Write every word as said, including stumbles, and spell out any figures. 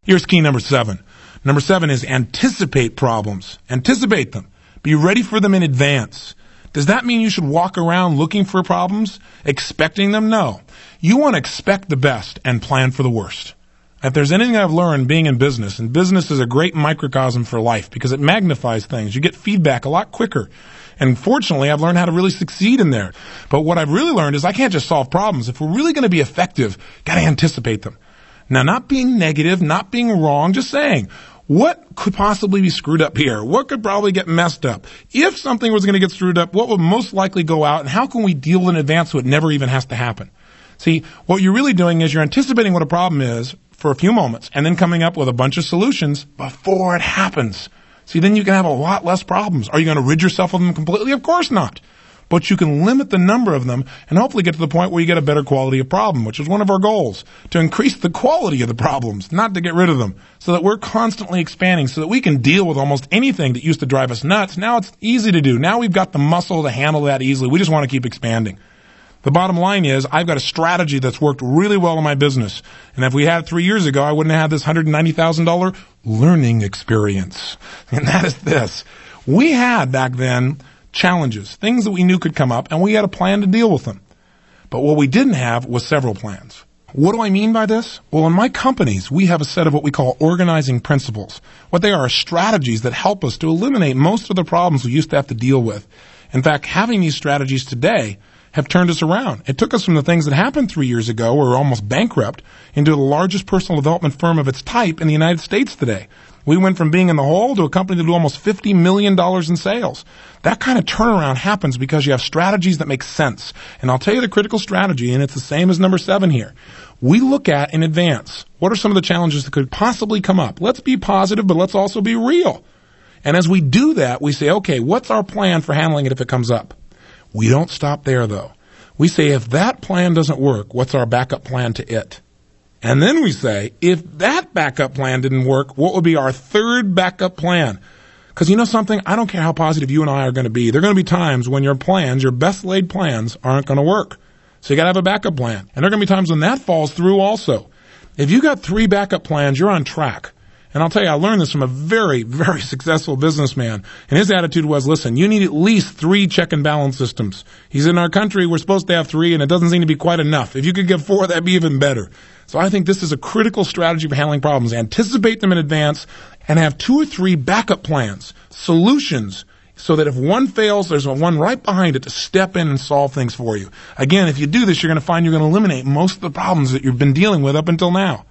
Here's key number seven. Number seven is anticipate problems. Anticipate them. Be ready for them in advance. Does that mean you should walk around looking for problems, expecting them? No. You want to expect the best and plan for the worst. If there's anything I've learned being in business, and business is a great microcosm for life because it magnifies things. You get feedback a lot quicker. And fortunately, I've learned how to really succeed in there. But what I've really learned is I can't just solve problems. If we're really going to be effective, got to anticipate them. Now, not being negative, not being wrong, just saying, what could possibly be screwed up here? What could probably get messed up? If something was going to get screwed up, what would most likely go out? And how can we deal in advance so it never even has to happen? See, what you're really doing is you're anticipating what a problem is for a few moments and then coming up with a bunch of solutions before it happens. See, then you can have a lot less problems. Are you going to rid yourself of them completely? Of course not. But you can limit the number of them and hopefully get to the point where you get a better quality of problem, which is one of our goals, to increase the quality of the problems, not to get rid of them, so that we're constantly expanding, so that we can deal with almost anything that used to drive us nuts. Now it's easy to do. Now we've got the muscle to handle that easily. We just want to keep expanding. The bottom line is I've got a strategy that's worked really well in my business. And if we had it three years ago, I wouldn't have had this one hundred ninety thousand dollars learning experience. And that is this. We had back then challenges, things that we knew could come up, and we had a plan to deal with them. But what we didn't have was several plans. What do I mean by this? Well, in my companies, we have a set of what we call organizing principles. What they are are strategies that help us to eliminate most of the problems we used to have to deal with. In fact, having these strategies today have turned us around. It took us from the things that happened three years ago, where we were almost bankrupt, into the largest personal development firm of its type in the United States today. We went from being in the hole to a company that do almost fifty million dollars in sales. That kind of turnaround happens because you have strategies that make sense. And I'll tell you the critical strategy, and it's the same as number seven here. We look at in advance, what are some of the challenges that could possibly come up? Let's be positive, but let's also be real. And as we do that, we say, okay, what's our plan for handling it if it comes up? We don't stop there, though. We say, if that plan doesn't work, what's our backup plan to it? And then we say, if that backup plan didn't work, what would be our third backup plan? Because you know something? I don't care how positive you and I are going to be. There are going to be times when your plans, your best laid plans, aren't going to work. So you got to have a backup plan. And there are going to be times when that falls through also. If you got three backup plans, you're on track. And I'll tell you, I learned this from a very, very successful businessman. And his attitude was, listen, you need at least three check and balance systems. He's in our country, we're supposed to have three, and it doesn't seem to be quite enough. If you could get four, that'd be even better. So I think this is a critical strategy for handling problems. Anticipate them in advance and have two or three backup plans, solutions, so that if one fails, there's one right behind it to step in and solve things for you. Again, if you do this, you're going to find you're going to eliminate most of the problems that you've been dealing with up until now.